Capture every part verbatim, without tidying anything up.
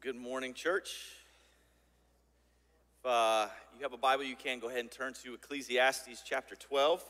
Good morning, church. If uh, you have a Bible, you can go ahead and turn to Ecclesiastes chapter twelve.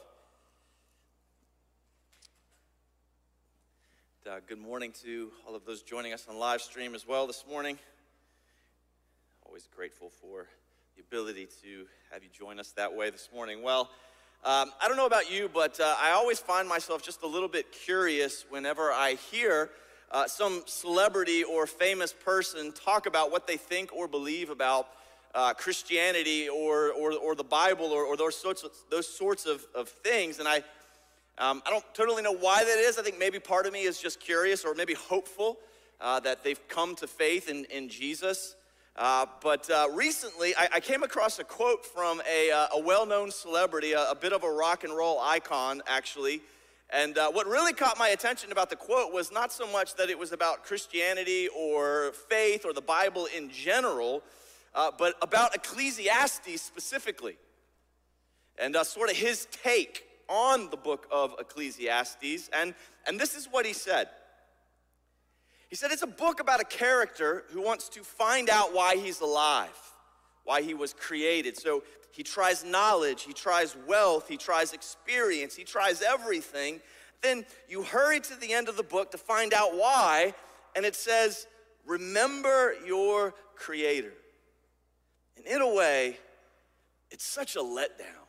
Uh, good morning to all of those joining us on live stream as well this morning. Always grateful for the ability to have you join us that way this morning. Well, um, I don't know about you, but uh, I always find myself just a little bit curious whenever I hear Uh, some celebrity or famous person talk about what they think or believe about uh, Christianity or, or or the Bible or, or those sorts of those sorts of, of things, and I um, I don't totally know why that is. I think maybe part of me is just curious or maybe hopeful uh, that they've come to faith in in Jesus. Uh, but uh, recently, I, I came across a quote from a uh, a well-known celebrity, a, a bit of a rock and roll icon, actually. And uh, what really caught my attention about the quote was not so much that it was about Christianity or faith or the Bible in general, uh, but about Ecclesiastes specifically. And uh, sort of his take on the book of Ecclesiastes. And, and this is what he said. He said, it's a book about a character who wants to find out why he's alive, why he was created. So he tries knowledge, he tries wealth, he tries experience, he tries everything. Then you hurry to the end of the book to find out why, and it says, remember your Creator. And in a way, it's such a letdown.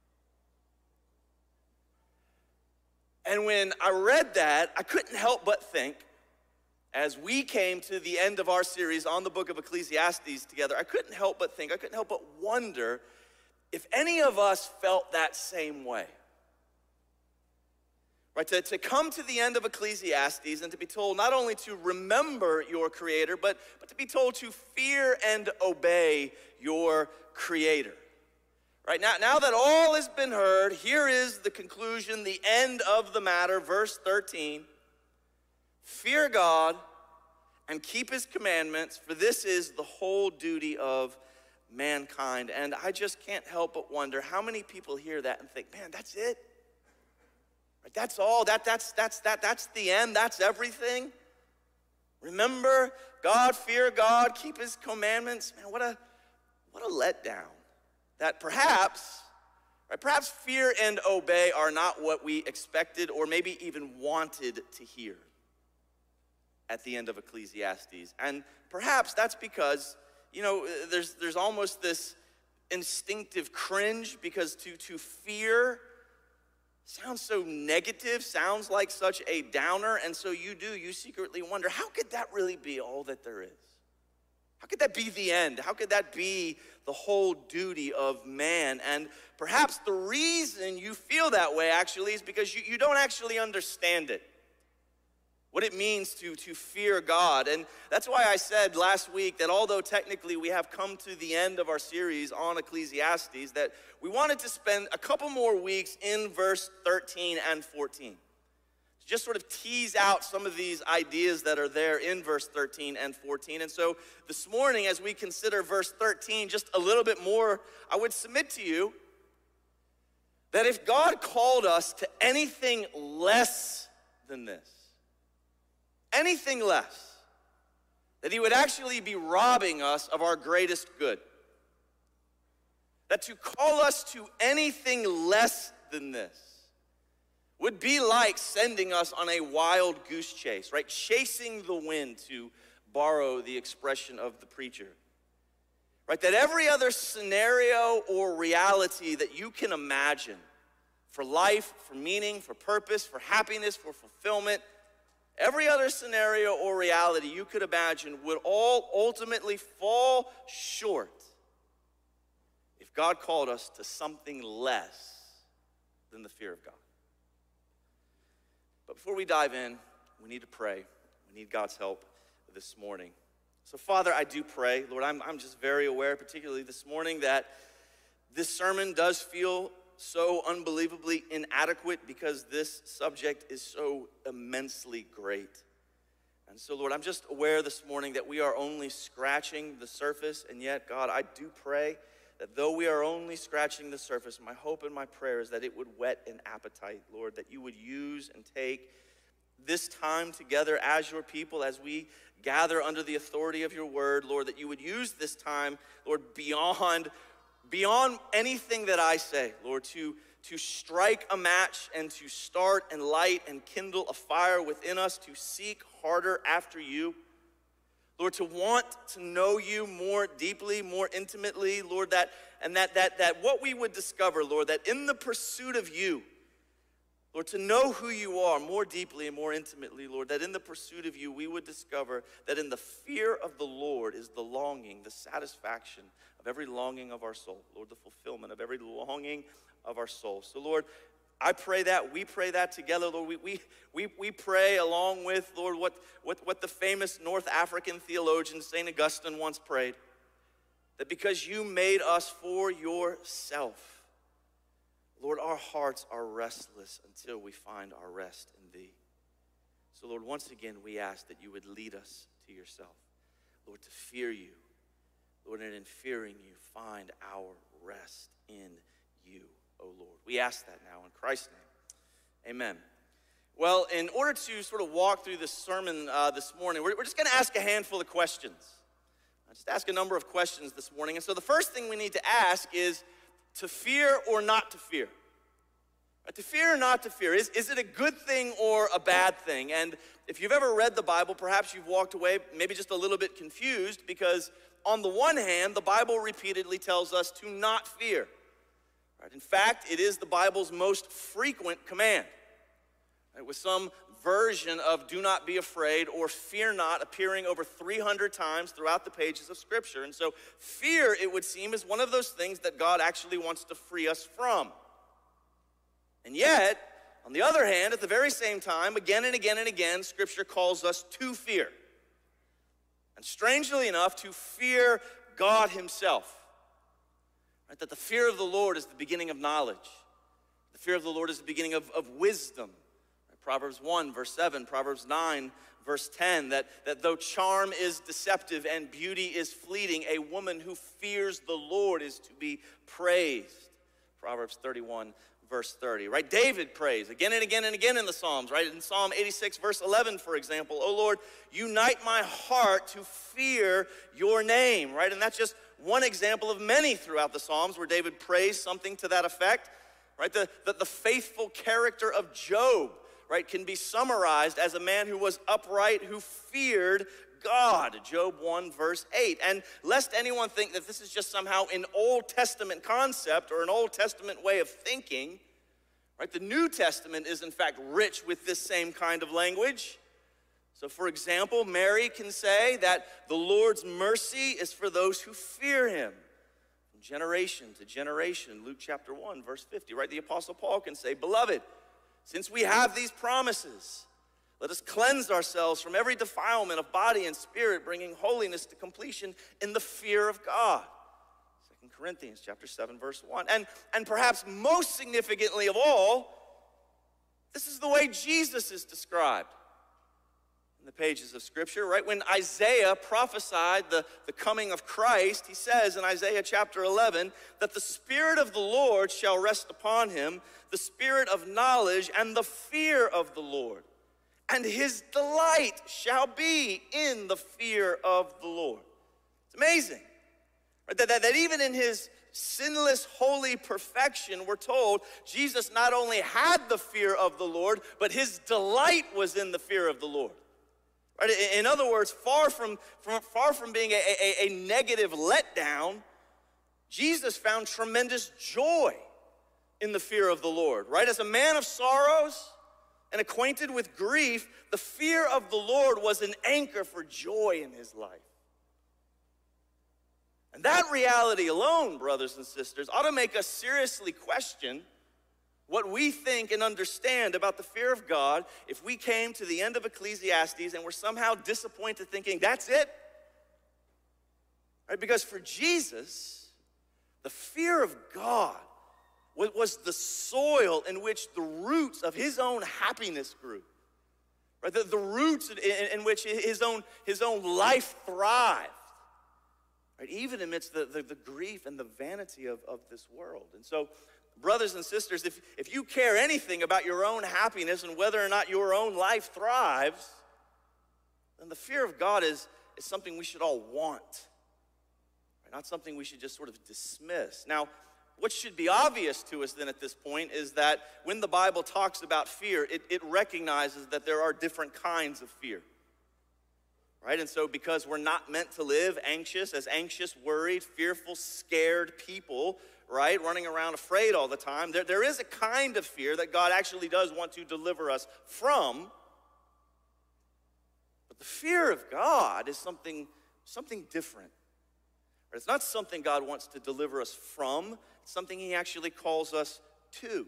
And when I read that, I couldn't help but think, as we came to the end of our series on the book of Ecclesiastes together, I couldn't help but think, I couldn't help but wonder if any of us felt that same way. Right, to, to come to the end of Ecclesiastes and to be told not only to remember your Creator, but, but to be told to fear and obey your Creator. Right, now, now that all has been heard, here is the conclusion, the end of the matter, verse thirteen. Fear God and keep his commandments, for this is the whole duty of mankind. And I just can't help but wonder how many people hear that and think, man, that's it? Right, that's all, that, that's, that's, that, that's the end, that's everything? Remember God, fear God, keep his commandments. Man, what a, what a letdown. That perhaps, right, perhaps fear and obey are not what we expected or maybe even wanted to hear at the end of Ecclesiastes. And perhaps that's because, you know, there's there's almost this instinctive cringe because to, to fear sounds so negative, sounds like such a downer, and so you do, you secretly wonder, how could that really be all that there is? How could that be the end? How could that be the whole duty of man? And perhaps the reason you feel that way actually is because you, you don't actually understand it. What it means to, to fear God. And that's why I said last week that although technically we have come to the end of our series on Ecclesiastes, that we wanted to spend a couple more weeks in verse thirteen and fourteen. To just sort of tease out some of these ideas that are there in verse thirteen and fourteen. And so this morning, as we consider verse thirteen just a little bit more, I would submit to you that if God called us to anything less than this, anything less, that he would actually be robbing us of our greatest good. That to call us to anything less than this would be like sending us on a wild goose chase, right? Chasing the wind, to borrow the expression of the preacher. Right? That every other scenario or reality that you can imagine for life, for meaning, for purpose, for happiness, for fulfillment, every other scenario or reality you could imagine would all ultimately fall short if God called us to something less than the fear of God. But before we dive in, we need to pray. We need God's help this morning. So Father, I do pray, Lord, I'm, I'm just very aware, particularly this morning, that this sermon does feel so unbelievably inadequate because this subject is so immensely great. And so, Lord, I'm just aware this morning that we are only scratching the surface, and yet, God, I do pray that though we are only scratching the surface, my hope and my prayer is that it would whet an appetite, Lord, that you would use and take this time together as your people, as we gather under the authority of your word, Lord, that you would use this time, Lord, beyond, beyond anything that I say, Lord, to, to strike a match and to start and light and kindle a fire within us to seek harder after you. Lord, to want to know you more deeply, more intimately, Lord, that and that that that what we would discover, Lord, that in the pursuit of you, Lord, to know who you are more deeply and more intimately, Lord, that in the pursuit of you, we would discover that in the fear of the Lord is the longing, the satisfaction of every longing of our soul, Lord, the fulfillment of every longing of our soul. So, Lord, I pray that, we pray that together, Lord. We, we, we, we pray along with, Lord, what, what, what the famous North African theologian Saint Augustine once prayed, that because you made us for yourself, Lord, our hearts are restless until we find our rest in thee. So, Lord, once again, we ask that you would lead us to yourself, Lord, to fear you, Lord, and in fearing you, find our rest in you, O Lord. We ask that now in Christ's name. Amen. Well, in order to sort of walk through this sermon uh, this morning, we're, we're just going to ask a handful of questions. I'll just ask a number of questions this morning. And so the first thing we need to ask is to fear or not to fear. Right? To fear or not to fear. Is, is it a good thing or a bad thing? And if you've ever read the Bible, perhaps you've walked away maybe just a little bit confused because on the one hand, the Bible repeatedly tells us to not fear. In fact, it is the Bible's most frequent command, right, with some version of do not be afraid or fear not appearing over three hundred times throughout the pages of Scripture. And so fear, it would seem, is one of those things that God actually wants to free us from. And yet, on the other hand, at the very same time, again and again and again, Scripture calls us to fear. And strangely enough, to fear God himself. Right, that the fear of the Lord is the beginning of knowledge. The fear of the Lord is the beginning of, of wisdom. Right, Proverbs one, verse seven, Proverbs nine, verse ten, that, that though charm is deceptive and beauty is fleeting, a woman who fears the Lord is to be praised. Proverbs thirty-one, verse thirty, right? David prays again and again and again in the Psalms, right? In Psalm eighty-six, verse eleven, for example, "O Lord, unite my heart to fear your name," right? And that's just one example of many throughout the Psalms where David prays something to that effect, right? The, the, the faithful character of Job, right, can be summarized as a man who was upright, who feared God, Job one, verse eight. And lest anyone think that this is just somehow an Old Testament concept or an Old Testament way of thinking, right, the New Testament is in fact rich with this same kind of language. So, for example, Mary can say that the Lord's mercy is for those who fear him, from generation to generation, Luke chapter one, verse fifty, right? The Apostle Paul can say, "Beloved, since we have these promises, let us cleanse ourselves from every defilement of body and spirit, bringing holiness to completion in the fear of God." Second Corinthians chapter seven, verse one. And, and perhaps most significantly of all, this is the way Jesus is described in the pages of Scripture, right? When Isaiah prophesied the, the coming of Christ, he says in Isaiah chapter eleven that the Spirit of the Lord shall rest upon him, the Spirit of knowledge and the fear of the Lord. And his delight shall be in the fear of the Lord. It's amazing, right? That, that, that even in his sinless, holy perfection, we're told Jesus not only had the fear of the Lord, but his delight was in the fear of the Lord. Right? In other words, far from, from, far from being a, a, a negative letdown, Jesus found tremendous joy in the fear of the Lord. Right? As a man of sorrows and acquainted with grief, the fear of the Lord was an anchor for joy in his life. And that reality alone, brothers and sisters, ought to make us seriously question what we think and understand about the fear of God if we came to the end of Ecclesiastes and were somehow disappointed thinking, that's it? Right? Because for Jesus, the fear of God was the soil in which the roots of his own happiness grew. Right? The, the roots in, in which his own, his own life thrived. Right? Even amidst the, the, the grief and the vanity of, of this world. And so Brothers and sisters, if, if you care anything about your own happiness and whether or not your own life thrives, then the fear of God is, is something we should all want, right? Not something we should just sort of dismiss. Now, what should be obvious to us then at this point is that when the Bible talks about fear, it, it recognizes that there are different kinds of fear, right? And so because we're not meant to live anxious, as anxious, worried, fearful, scared people, right, running around afraid all the time, there, there is a kind of fear that God actually does want to deliver us from. But the fear of God is something, something different. It's not something God wants to deliver us from. It's something he actually calls us to.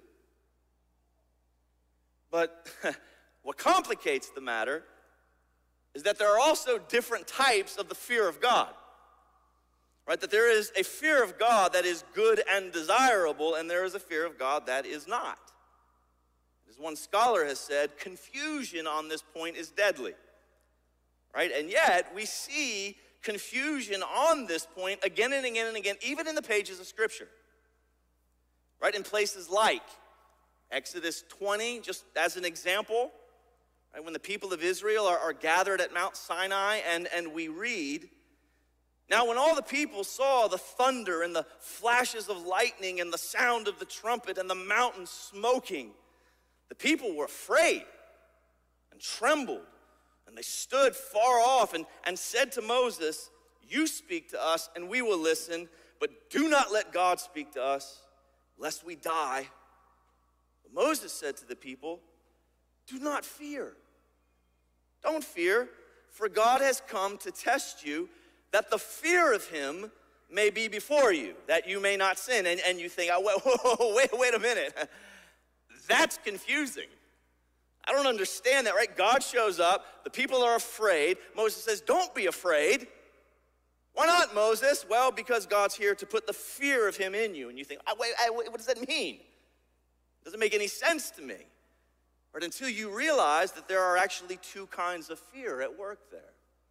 But what complicates the matter is that there are also different types of the fear of God. Right? That there is a fear of God that is good and desirable, and there is a fear of God that is not. As one scholar has said, confusion on this point is deadly. Right? And yet, we see confusion on this point again and again and again, even in the pages of Scripture. Right? In places like Exodus twenty, just as an example, right? When the people of Israel are, are gathered at Mount Sinai, and, and we read, "Now when all the people saw the thunder and the flashes of lightning and the sound of the trumpet and the mountain smoking, the people were afraid and trembled. And they stood far off and, and said to Moses, 'You speak to us and we will listen, but do not let God speak to us, lest we die.' But Moses said to the people, 'Do not fear. Don't fear, for God has come to test you, that the fear of him may be before you, that you may not sin.'" And, and you think, oh, wait, whoa, wait, wait a minute. That's confusing. I don't understand that, right? God shows up, the people are afraid. Moses says, "Don't be afraid." Why not, Moses? Well, because God's here to put the fear of him in you. And you think, oh, wait, wait, what does that mean? It doesn't make any sense to me. Right? Until you realize that there are actually two kinds of fear at work there.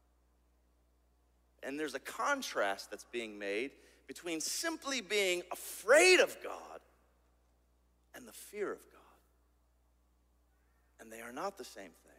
And there's a contrast that's being made between simply being afraid of God and the fear of God. And they are not the same thing.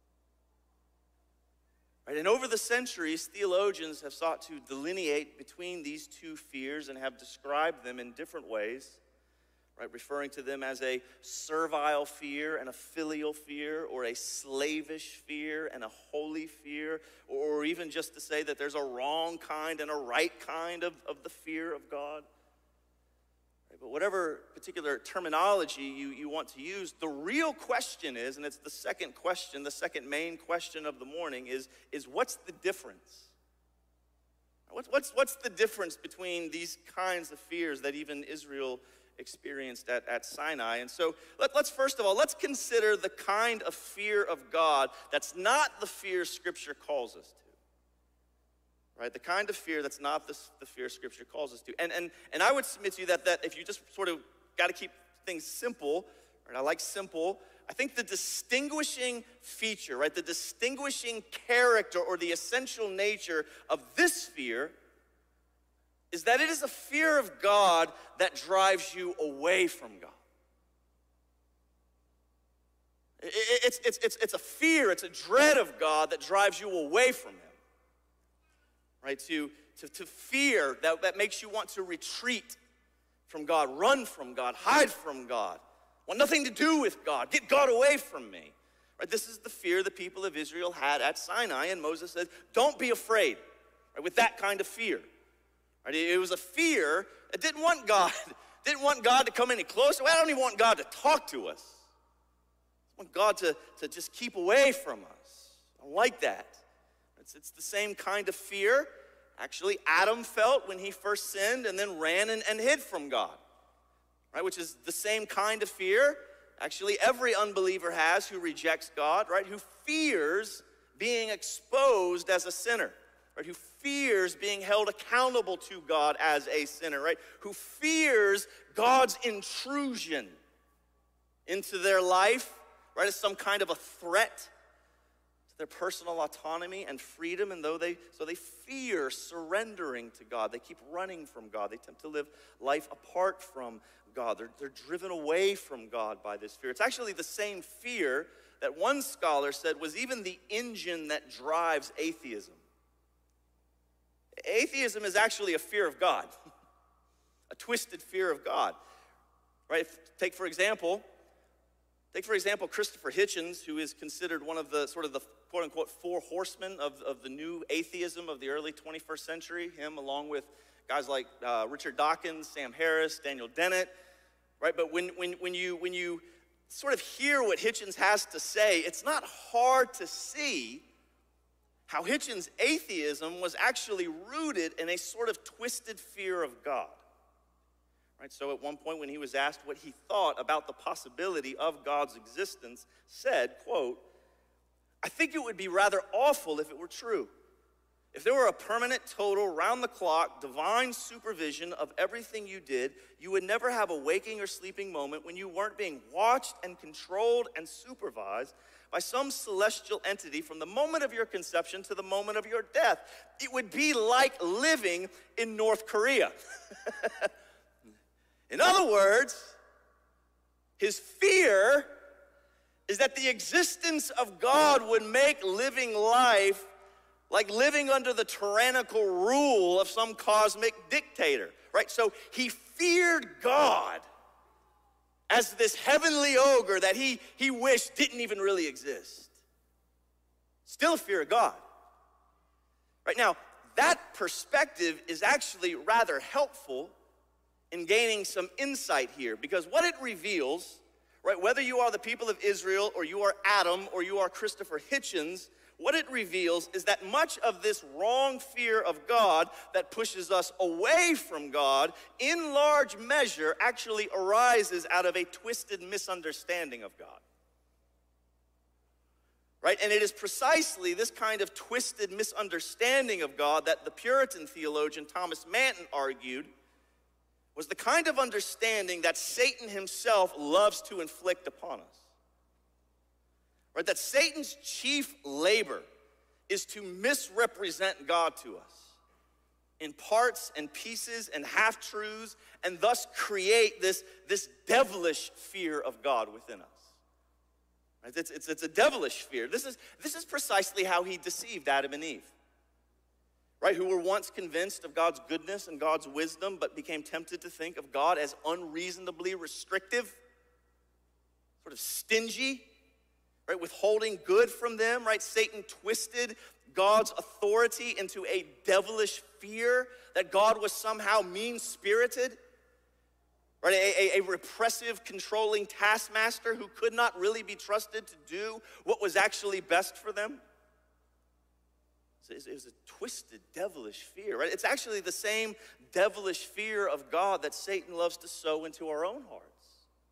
Right? And over the centuries, theologians have sought to delineate between these two fears and have described them in different ways, right? Referring to them as a servile fear and a filial fear, or a slavish fear and a holy fear, or even just to say that there's a wrong kind and a right kind of, of the fear of God. But whatever particular terminology you, you want to use, the real question is, and it's the second question, the second main question of the morning, is, is what's the difference? What's, what's, what's the difference between these kinds of fears that even Israel experienced at, at Sinai? And so let, let's first of all, let's consider the kind of fear of God that's not the fear Scripture calls us to. Right, the kind of fear that's not the, the fear Scripture calls us to. And, and, and I would submit to you that, that if you just sort of got to keep things simple, right, I like simple, I think the distinguishing feature, right, the distinguishing character or the essential nature of this fear is that it is a fear of God that drives you away from God. It, it's, it's, it's, it's a fear, it's a dread of God that drives you away from him. Right, to, to, to fear that, that makes you want to retreat from God, run from God, hide from God, want nothing to do with God, get God away from me. Right, this is the fear the people of Israel had at Sinai, and Moses says, don't be afraid, right, with that kind of fear. Right, it was a fear that didn't want God, didn't want God to come any closer. Well, I don't even want God to talk to us. I want God to, to just keep away from us. I don't like that. It's, it's the same kind of fear, actually, Adam felt when he first sinned and then ran and, and hid from God, right? Which is the same kind of fear, actually, every unbeliever has who rejects God, right? Who fears being exposed as a sinner, right? Who fears being held accountable to God as a sinner, right? Who fears God's intrusion into their life, right? As some kind of a threat. their personal autonomy and freedom, and though they so they fear surrendering to God. They keep running from God. They attempt to live life apart from God. They're, they're driven away from God by this fear. It's actually the same fear that one scholar said was even the engine that drives atheism. Atheism is actually a fear of God, a twisted fear of God. Right? Take for example, take for example Christopher Hitchens, who is considered one of the sort of the quote unquote four horsemen of, of the new atheism of the early twenty-first century. Him along with guys like uh, Richard Dawkins, Sam Harris, Daniel Dennett. Right? But when when when you when you sort of hear what Hitchens has to say, it's not hard to see how Hitchens' atheism was actually rooted in a sort of twisted fear of God. Right? So at one point when he was asked what he thought about the possibility of God's existence, said, quote, "I think it would be rather awful if it were true. If there were a permanent, total, round-the-clock, divine supervision of everything you did, you would never have a waking or sleeping moment when you weren't being watched and controlled and supervised by some celestial entity from the moment of your conception to the moment of your death. It would be like living in North Korea." In other words, his fear is that the existence of God would make living life like living under the tyrannical rule of some cosmic dictator, right? So he feared God as this heavenly ogre that he, he wished didn't even really exist. Still a fear of God. Right now, that perspective is actually rather helpful in gaining some insight here, because what it reveals, right, whether you are the people of Israel or you are Adam or you are Christopher Hitchens, what it reveals is that much of this wrong fear of God that pushes us away from God, in large measure, actually arises out of a twisted misunderstanding of God. Right? And it is precisely this kind of twisted misunderstanding of God that the Puritan theologian Thomas Manton argued was the kind of understanding that Satan himself loves to inflict upon us. Right, that Satan's chief labor is to misrepresent God to us in parts and pieces and half-truths, and thus create this, this devilish fear of God within us. Right, it's, it's, it's a devilish fear. This is, this is precisely how he deceived Adam and Eve, right, who were once convinced of God's goodness and God's wisdom, but became tempted to think of God as unreasonably restrictive, sort of stingy, right, withholding good from them, right? Satan twisted God's authority into a devilish fear that God was somehow mean-spirited, right? A, a, a repressive, controlling taskmaster who could not really be trusted to do what was actually best for them. So it was a twisted, devilish fear, right? It's actually the same devilish fear of God that Satan loves to sow into our own hearts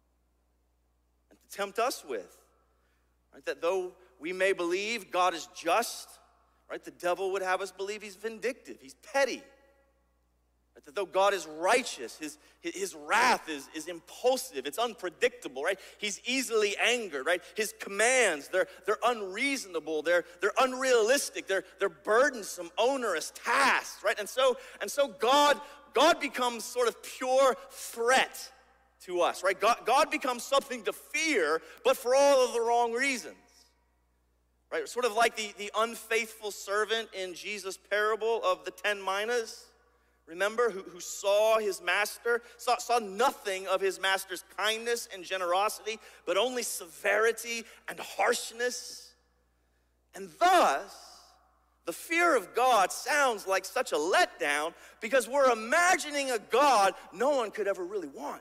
and to tempt us with. Right, that though we may believe God is just, right, the devil would have us believe he's vindictive, he's petty. Right, that though God is righteous, his, his wrath is, is impulsive, it's unpredictable, right? He's easily angered, right? His commands, they're, they're unreasonable, they're, they're unrealistic, they're, they're burdensome, onerous tasks, right? And so, and so God, God becomes sort of pure threat to us, right? God, God becomes something to fear, but for all of the wrong reasons, right? Sort of like the, the unfaithful servant in Jesus' parable of the ten minas, remember, who, who saw his master, saw, saw nothing of his master's kindness and generosity, but only severity and harshness. And thus, the fear of God sounds like such a letdown because we're imagining a God no one could ever really want.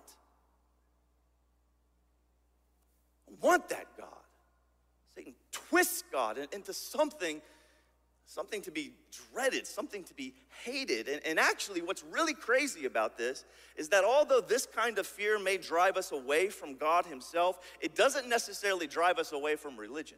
Want that God. Satan twists God into something, something to be dreaded, something to be hated. And, and actually, what's really crazy about this is that although this kind of fear may drive us away from God himself, it doesn't necessarily drive us away from religion.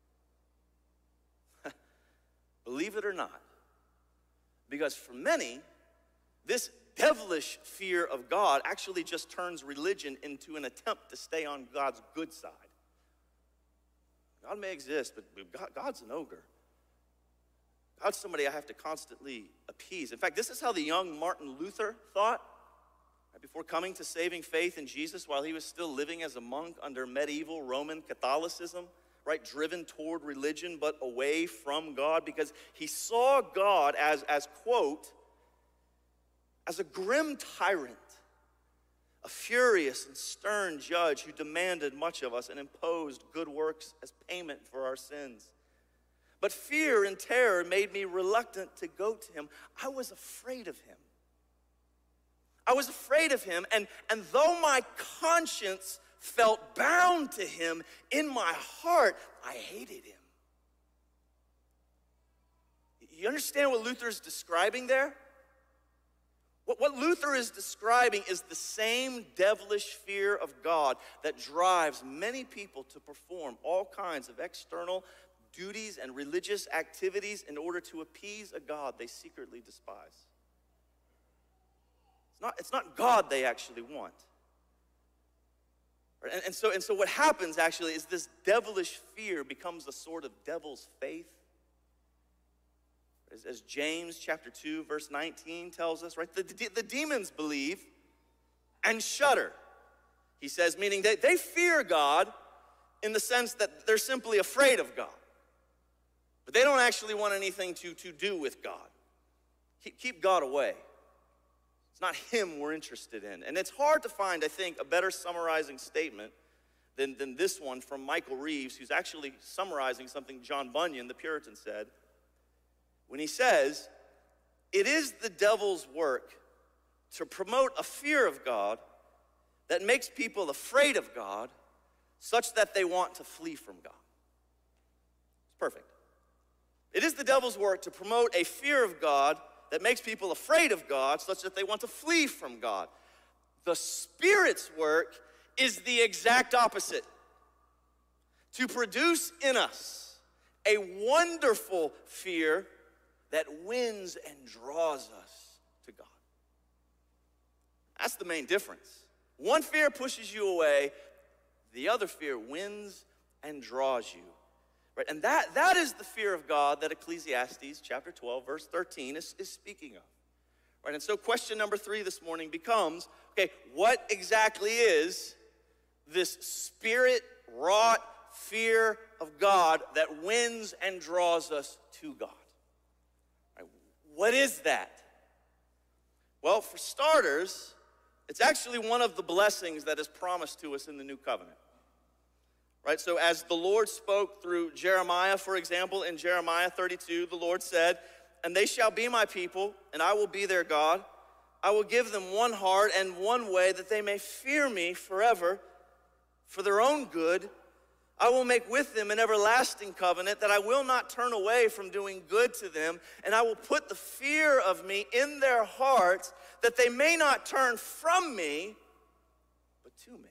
Believe it or not. Because for many, this devilish fear of God actually just turns religion into an attempt to stay on God's good side. God may exist, but God, God's an ogre. God's somebody I have to constantly appease. In fact, this is how the young Martin Luther thought right, before coming to saving faith in Jesus while he was still living as a monk under medieval Roman Catholicism, right, driven toward religion but away from God because he saw God as, as quote, as a grim tyrant, a furious and stern judge who demanded much of us and imposed good works as payment for our sins. But fear and terror made me reluctant to go to him. I was afraid of him. I was afraid of him, and, and though my conscience felt bound to him, in my heart, I hated him. You understand what Luther's describing there? What, what Luther is describing is the same devilish fear of God that drives many people to perform all kinds of external duties and religious activities in order to appease a God they secretly despise. It's not, it's not God they actually want. And, and, so, and so what happens actually is this devilish fear becomes a sort of devil's faith. As, as James chapter two verse nineteen tells us, right? The, the, the demons believe and shudder. He says, meaning they, they fear God in the sense that they're simply afraid of God. But they don't actually want anything to, to do with God. Keep, keep God away. It's not him we're interested in. And it's hard to find, I think, a better summarizing statement than, than this one from Michael Reeves, who's actually summarizing something John Bunyan, the Puritan, said. When he says, it is the devil's work to promote a fear of God that makes people afraid of God such that they want to flee from God. It's perfect. It is the devil's work to promote a fear of God that makes people afraid of God such that they want to flee from God. The Spirit's work is the exact opposite. To produce in us a wonderful fear that wins and draws us to God. That's the main difference. One fear pushes you away, the other fear wins and draws you. Right? And that, that is the fear of God that Ecclesiastes chapter twelve, verse thirteen is, is speaking of. Right? And so question number three this morning becomes, okay, what exactly is this spirit-wrought fear of God that wins and draws us to God? Right? What is that? Well, for starters, it's actually one of the blessings that is promised to us in the new covenant. Right, so as the Lord spoke through Jeremiah, for example, in Jeremiah thirty-two, the Lord said, and they shall be my people, and I will be their God. I will give them one heart and one way that they may fear me forever. For their own good, I will make with them an everlasting covenant that I will not turn away from doing good to them, and I will put the fear of me in their hearts that they may not turn from me, but to me.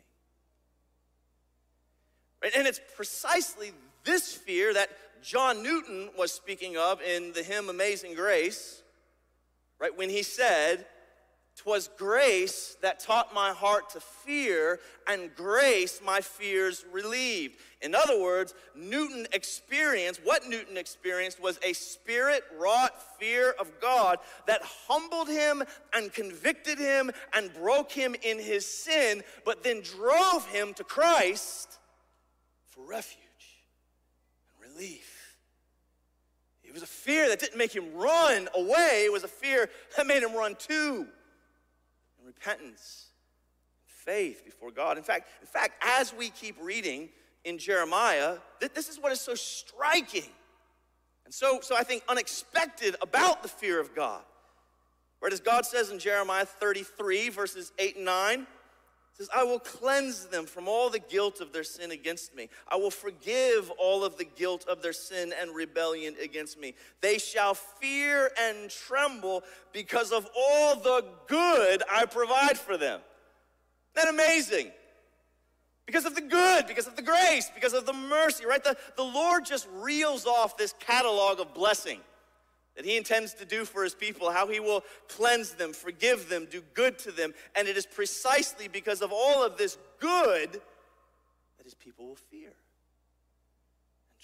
And it's precisely this fear that John Newton was speaking of in the hymn Amazing Grace, right, when he said, "'Twas grace that taught my heart to fear, and grace my fears relieved." In other words, Newton experienced, what Newton experienced was a spirit-wrought fear of God that humbled him and convicted him and broke him in his sin, but then drove him to Christ for refuge and relief. It was a fear that didn't make him run away. It was a fear that made him run to in repentance, faith before God. In fact, in fact, as we keep reading in Jeremiah, this is what is so striking and so, so I think unexpected about the fear of God. Right, as God says in Jeremiah thirty-three, verses eight and nine, it says, I will cleanse them from all the guilt of their sin against me. I will forgive all of the guilt of their sin and rebellion against me. They shall fear and tremble because of all the good I provide for them. Isn't that amazing? Because of the good, because of the grace, because of the mercy, right? The, the Lord just reels off this catalog of blessing that he intends to do for his people, how he will cleanse them, forgive them, do good to them. And it is precisely because of all of this good that his people will fear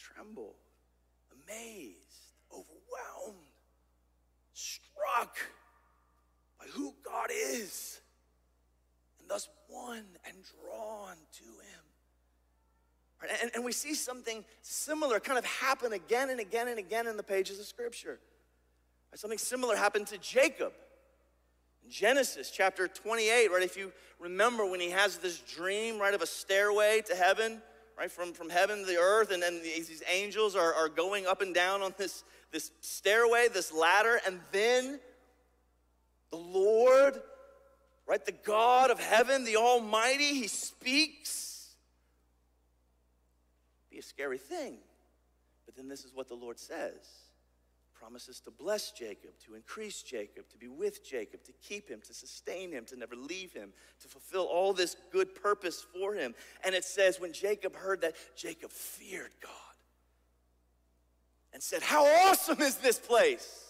tremble, amazed, overwhelmed, struck by who God is, and thus won and drawn to him. Right? And, and we see something similar kind of happen again and again and again in the pages of Scripture. Right? Something similar happened to Jacob. In Genesis chapter twenty-eight, right, if you remember when he has this dream, right, of a stairway to heaven, right, from, from heaven to the earth, and then these, these angels are, are going up and down on this, this stairway, this ladder, and then the Lord, right, the God of heaven, the Almighty, he speaks. Be a scary thing, but then this is what the Lord says. Promises to bless Jacob, to increase Jacob, to be with Jacob, to keep him, to sustain him, to never leave him, to fulfill all this good purpose for him. And it says when Jacob heard that, Jacob feared God and said, how awesome is this place?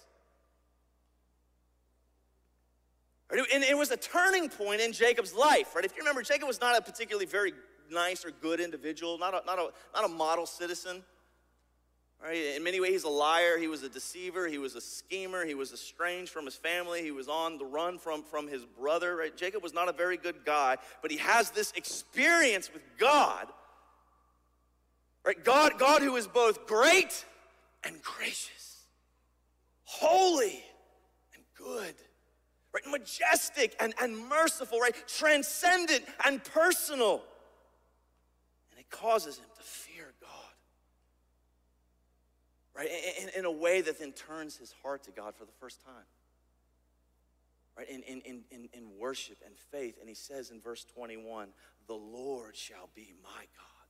And it was a turning point in Jacob's life, right? If you remember, Jacob was not a particularly very nice or good individual, not a, not a, not a model citizen. Right? In many ways, he's a liar. He was a deceiver. He was a schemer. He was estranged from his family. He was on the run from, from his brother. Right? Jacob was not a very good guy, but he has this experience with God. Right? God, God who is both great and gracious, holy and good, right? Majestic and, and merciful, right? Transcendent and personal. And it causes him to fear God. Right, in, in a way that then turns his heart to God for the first time. Right, in, in, in, in worship and faith. And he says in verse twenty-one, the Lord shall be my God.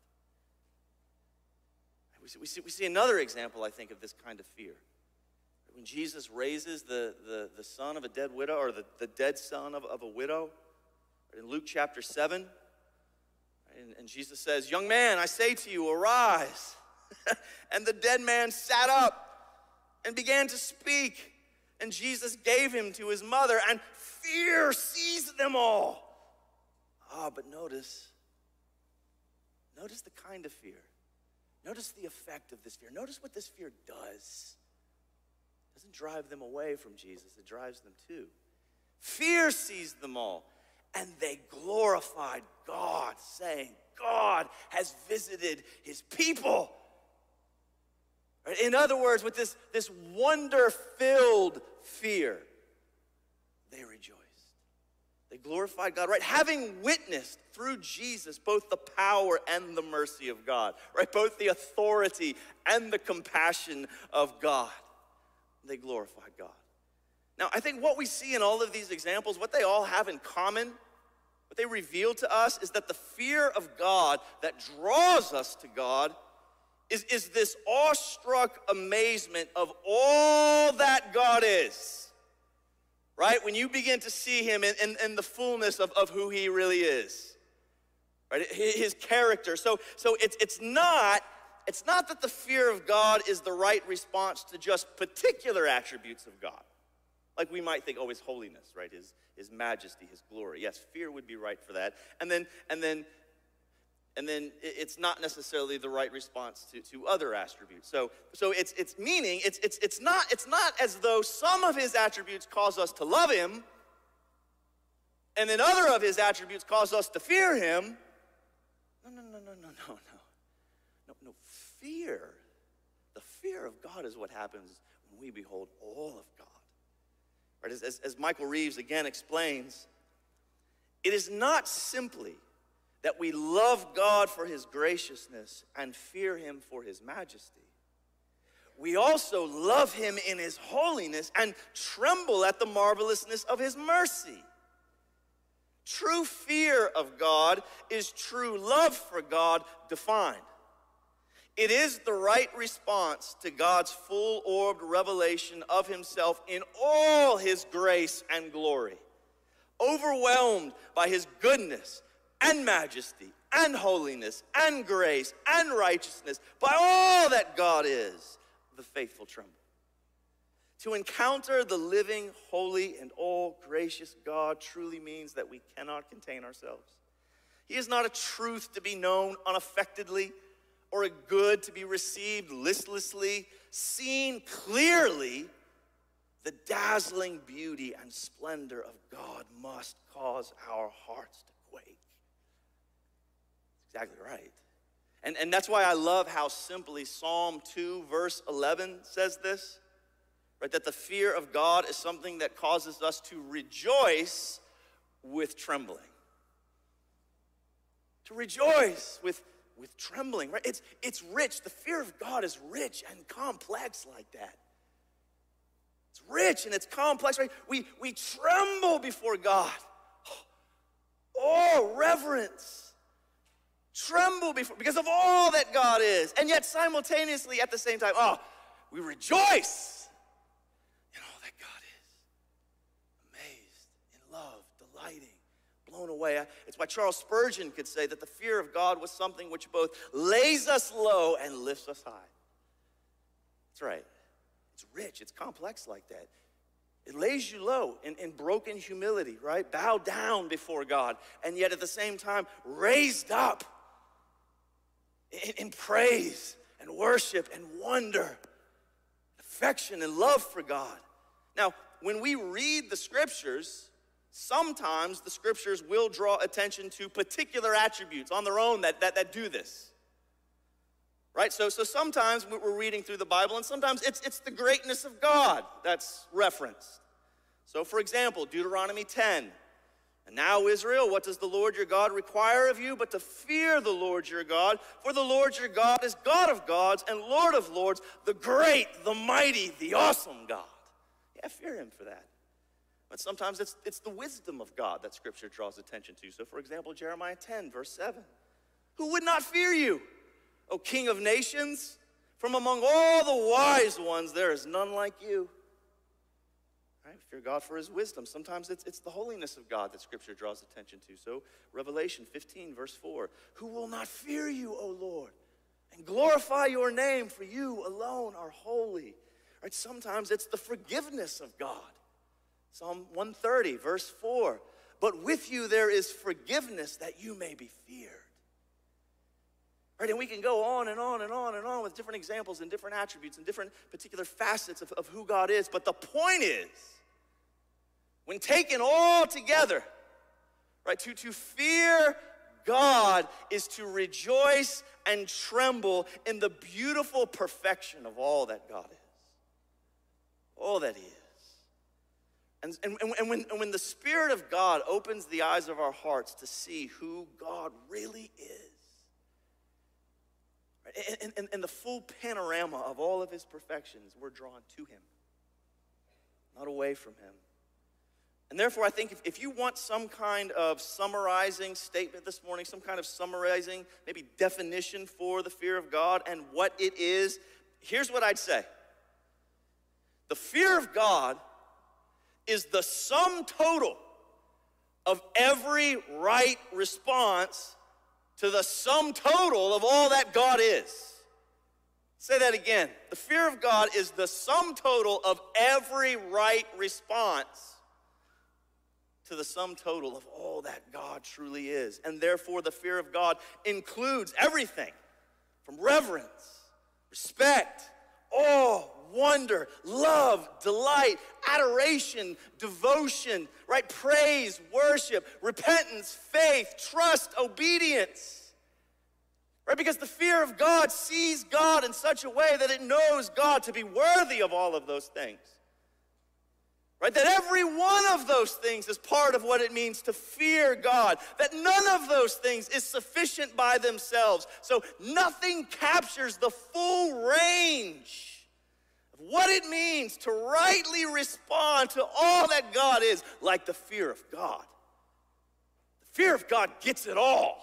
We see, we see, we see another example, I think, of this kind of fear. When Jesus raises the, the, the son of a dead widow, or the, the dead son of, of a widow, in Luke chapter seven, and, and Jesus says, young man, I say to you, arise. And the dead man sat up and began to speak. And Jesus gave him to his mother, and fear seized them all. Ah, but notice, notice the kind of fear. Notice the effect of this fear. Notice what this fear does. It doesn't drive them away from Jesus. It drives them to. Fear seized them all, and they glorified God, saying, God has visited his people. In other words, with this, this wonder-filled fear, they rejoiced. They glorified God, right? Having witnessed through Jesus both the power and the mercy of God, right? Both the authority and the compassion of God. They glorified God. Now, I think what we see in all of these examples, what they all have in common, what they reveal to us is that the fear of God that draws us to God Is, is this awestruck amazement of all that God is, right? When you begin to see him in, in, in the fullness of, of who he really is, right? His character. So, so it's, it's, not, it's not that the fear of God is the right response to just particular attributes of God. Like we might think, oh, his holiness, right? His, his majesty, his glory. Yes, fear would be right for that. And then, and then, And then it's not necessarily the right response to, to other attributes. So, so it's it's meaning it's it's it's not it's not as though some of his attributes cause us to love him, and then other of his attributes cause us to fear him. No, no, no, no, no, no, no, no, no. Fear, the fear of God is what happens when we behold all of God. Right? As, as, as Michael Reeves again explains, it is not simply that we love God for his graciousness and fear him for his majesty. We also love him in his holiness and tremble at the marvelousness of his mercy. True fear of God is true love for God defined. It is the right response to God's full-orbed revelation of himself in all his grace and glory. Overwhelmed by his goodness and majesty, and holiness, and grace, and righteousness, by all that God is, the faithful tremble. To encounter the living, holy, and all-gracious God truly means that we cannot contain ourselves. He is not a truth to be known unaffectedly, or a good to be received listlessly, seen clearly, the dazzling beauty and splendor of God must cause our hearts to quake. That's exactly right. And, and that's why I love how simply Psalm two, verse eleven says this, right? That the fear of God is something that causes us to rejoice with trembling. To rejoice with, with trembling, right? It's, it's rich. The fear of God is rich and complex like that. It's rich and it's complex, right? We, we tremble before God. Oh, reverence. Tremble before, because of all that God is. And yet simultaneously at the same time, oh, we rejoice in all that God is. Amazed, in love, delighting, blown away. It's why Charles Spurgeon could say that the fear of God was something which both lays us low and lifts us high. That's right. It's rich, it's complex like that. It lays you low in, in broken humility, right? Bow down before God, and yet at the same time, raised up in, in praise and worship and wonder, affection and love for God. Now, when we read the scriptures, sometimes the scriptures will draw attention to particular attributes on their own that, that, that do this. Right, so, so sometimes we're reading through the Bible, and sometimes it's, it's the greatness of God that's referenced. So for example, Deuteronomy ten, and now Israel, what does the Lord your God require of you but to fear the Lord your God? For the Lord your God is God of gods and Lord of lords, the great, the mighty, the awesome God. Yeah, fear him for that. But sometimes it's, it's the wisdom of God that Scripture draws attention to. So for example, Jeremiah ten, verse seven. Who would not fear you, O King of nations? From among all the wise ones, there is none like you. Right? Fear God for his wisdom. Sometimes it's, it's the holiness of God that Scripture draws attention to. So Revelation fifteen, verse four. Who will not fear you, O Lord, and glorify your name, for you alone are holy. Right? Sometimes it's the forgiveness of God. Psalm one thirty, verse four. But with you there is forgiveness that you may be feared. Right, and we can go on and on and on and on with different examples and different attributes and different particular facets of, of who God is. But the point is, when taken all together, right, to, to fear God is to rejoice and tremble in the beautiful perfection of all that God is. All that he is. And, and, and, when, and when the Spirit of God opens the eyes of our hearts to see who God really is, And, and, and the full panorama of all of his perfections, we're drawn to him, not away from him. And therefore, I think if, if you want some kind of summarizing statement this morning, some kind of summarizing, maybe definition for the fear of God and what it is, here's what I'd say. The fear of God is the sum total of every right response to the sum total of all that God is. Say that again. The fear of God is the sum total of every right response to the sum total of all that God truly is. And therefore, the fear of God includes everything from reverence, respect, awe, wonder, love, delight, adoration, devotion, right? Praise, worship, repentance, faith, trust, obedience. Right? Because the fear of God sees God in such a way that it knows God to be worthy of all of those things. Right? That every one of those things is part of what it means to fear God. That none of those things is sufficient by themselves. So nothing captures the full range what it means to rightly respond to all that God is, like the fear of God. The fear of God gets it all.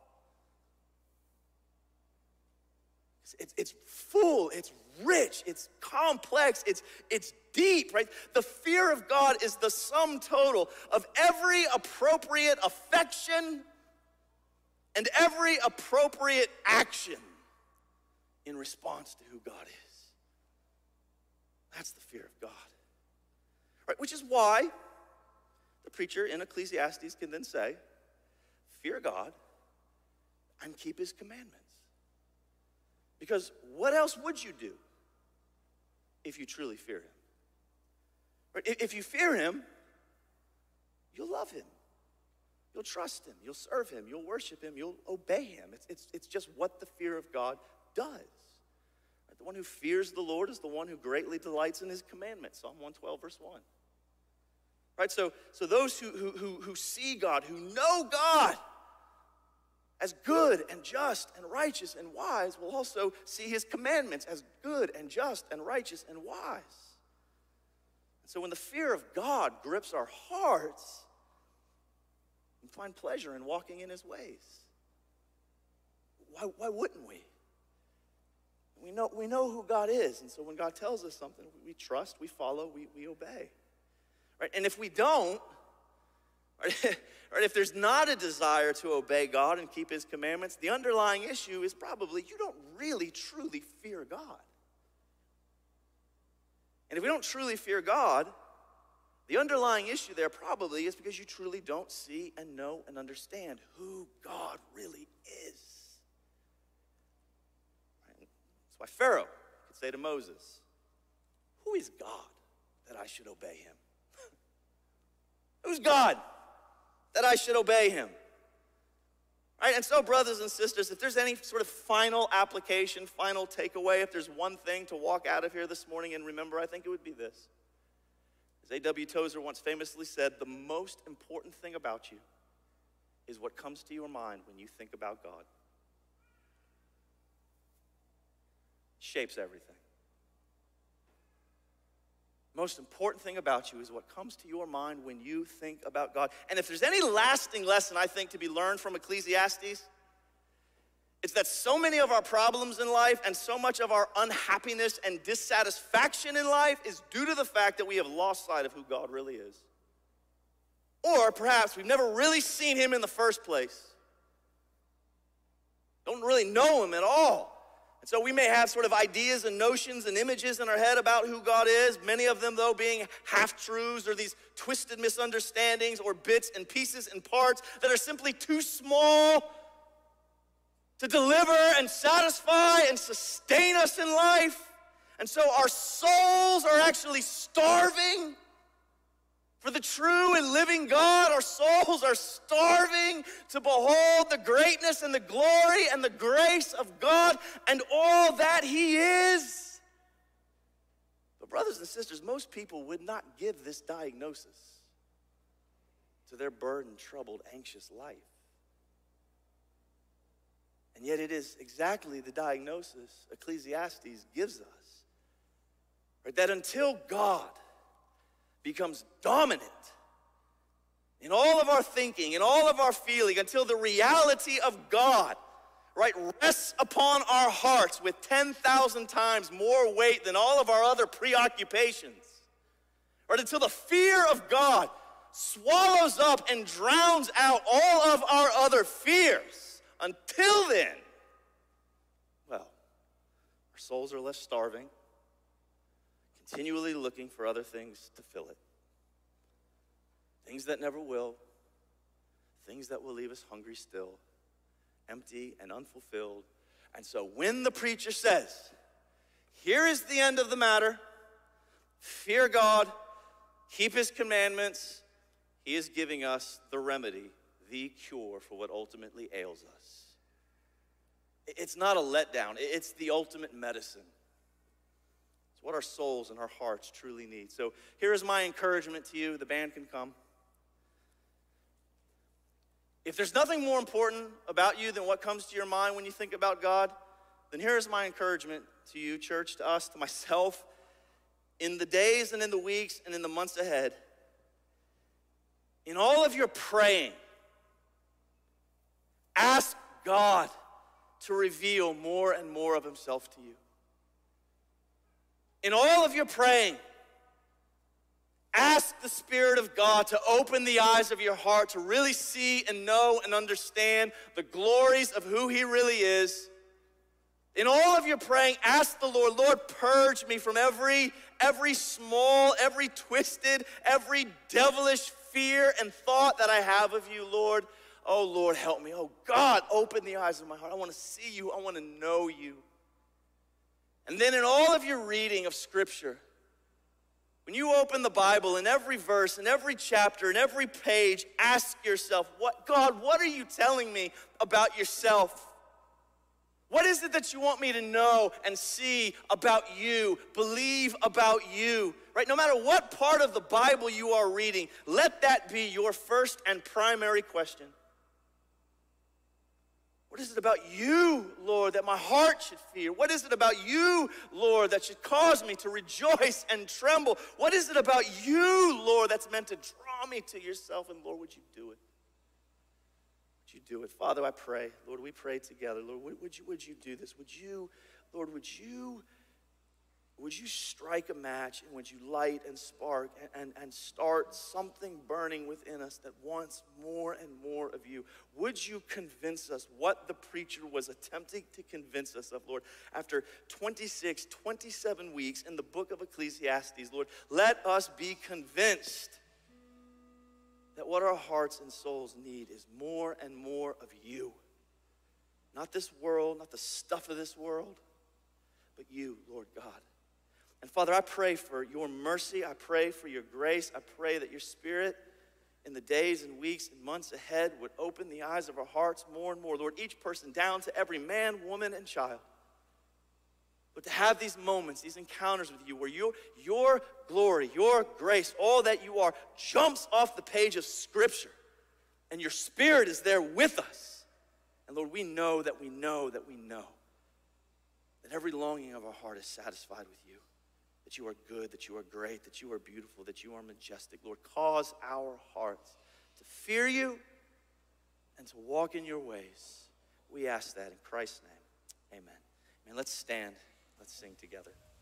It's, it's full, it's rich, it's complex, it's, it's deep, right? The fear of God is the sum total of every appropriate affection and every appropriate action in response to who God is. That's the fear of God. Right, which is why the preacher in Ecclesiastes can then say, fear God and keep his commandments. Because what else would you do if you truly fear him? Right? If you fear him, you'll love him. You'll trust him. You'll serve him. You'll worship him. You'll obey him. It's, it's, it's just what the fear of God does. Right? The one who fears the Lord is the one who greatly delights in his commandments. Psalm one twelve, verse one. Right? So, so those who, who, who, who see God, who know God as good and just and righteous and wise, will also see his commandments as good and just and righteous and wise. And so when the fear of God grips our hearts, we find pleasure in walking in his ways. Why, why wouldn't we? We know, we know who God is, and so when God tells us something, we trust, we follow, we, we obey. Right? And if we don't, right, right, if there's not a desire to obey God and keep his commandments, the underlying issue is probably you don't really, truly fear God. And if we don't truly fear God, the underlying issue there probably is because you truly don't see and know and understand who God really is. Right? That's why Pharaoh could say to Moses, "Who is God that I should obey him?" Who's God that I should obey him? Right? And so, brothers and sisters, if there's any sort of final application, final takeaway, if there's one thing to walk out of here this morning and remember, I think it would be this. As A W Tozer once famously said, the most important thing about you is what comes to your mind when you think about God. It shapes everything. Most important thing about you is what comes to your mind when you think about God. And if there's any lasting lesson, I think, to be learned from Ecclesiastes, it's that so many of our problems in life and so much of our unhappiness and dissatisfaction in life is due to the fact that we have lost sight of who God really is. Or perhaps we've never really seen him in the first place. Don't really know him at all. And so we may have sort of ideas and notions and images in our head about who God is, many of them, though, being half-truths or these twisted misunderstandings or bits and pieces and parts that are simply too small to deliver and satisfy and sustain us in life. And so our souls are actually starving for the true and living God. Our souls are starving to behold the greatness and the glory and the grace of God and all that he is. But brothers and sisters, most people would not give this diagnosis to their burdened, troubled, anxious life. And yet it is exactly the diagnosis Ecclesiastes gives us. Right? That until God becomes dominant in all of our thinking, in all of our feeling, until the reality of God, right, rests upon our hearts with ten thousand times more weight than all of our other preoccupations, right, until the fear of God swallows up and drowns out all of our other fears. Until then, well, our souls are left starving, continually looking for other things to fill it. Things that never will, things that will leave us hungry still, empty and unfulfilled. And so when the preacher says, here is the end of the matter, fear God, keep his commandments, he is giving us the remedy, the cure for what ultimately ails us. It's not a letdown, it's the ultimate medicine. It's what our souls and our hearts truly need. So here is my encouragement to you. The band can come. If there's nothing more important about you than what comes to your mind when you think about God, then here is my encouragement to you, church, to us, to myself, in the days and in the weeks and in the months ahead. In all of your praying, ask God to reveal more and more of himself to you. In all of your praying, ask the Spirit of God to open the eyes of your heart to really see and know and understand the glories of who he really is. In all of your praying, ask the Lord, Lord, purge me from every, every small, every twisted, every devilish fear and thought that I have of you, Lord. Oh, Lord, help me. Oh, God, open the eyes of my heart. I want to see you. I want to know you. And then in all of your reading of Scripture, when you open the Bible, in every verse, in every chapter, in every page, ask yourself, "What, God, what are you telling me about yourself? What is it that you want me to know and see about you, believe about you?" Right? No matter what part of the Bible you are reading, let that be your first and primary question. What is it about you, Lord, that my heart should fear? What is it about you, Lord, that should cause me to rejoice and tremble? What is it about you, Lord, that's meant to draw me to yourself? And Lord, would you do it? Would you do it? Father, I pray, Lord, we pray together. Lord, would, would you, would you do this? Would you, Lord, would you, would you strike a match, and would you light and spark and, and, and start something burning within us that wants more and more of you? Would you convince us what the preacher was attempting to convince us of, Lord? After twenty-six, twenty-seven weeks in the book of Ecclesiastes, Lord, let us be convinced that what our hearts and souls need is more and more of you. Not this world, not the stuff of this world, but you, Lord God. And Father, I pray for your mercy. I pray for your grace. I pray that your Spirit in the days and weeks and months ahead would open the eyes of our hearts more and more. Lord, each person down to every man, woman, and child. But to have these moments, these encounters with you where your, your glory, your grace, all that you are jumps off the page of Scripture. And your Spirit is there with us. And Lord, we know that we know that we know that every longing of our heart is satisfied with you. That you are good, that you are great, that you are beautiful, that you are majestic. Lord, cause our hearts to fear you and to walk in your ways. We ask that in Christ's name. Amen. Man, let's stand. Let's sing together.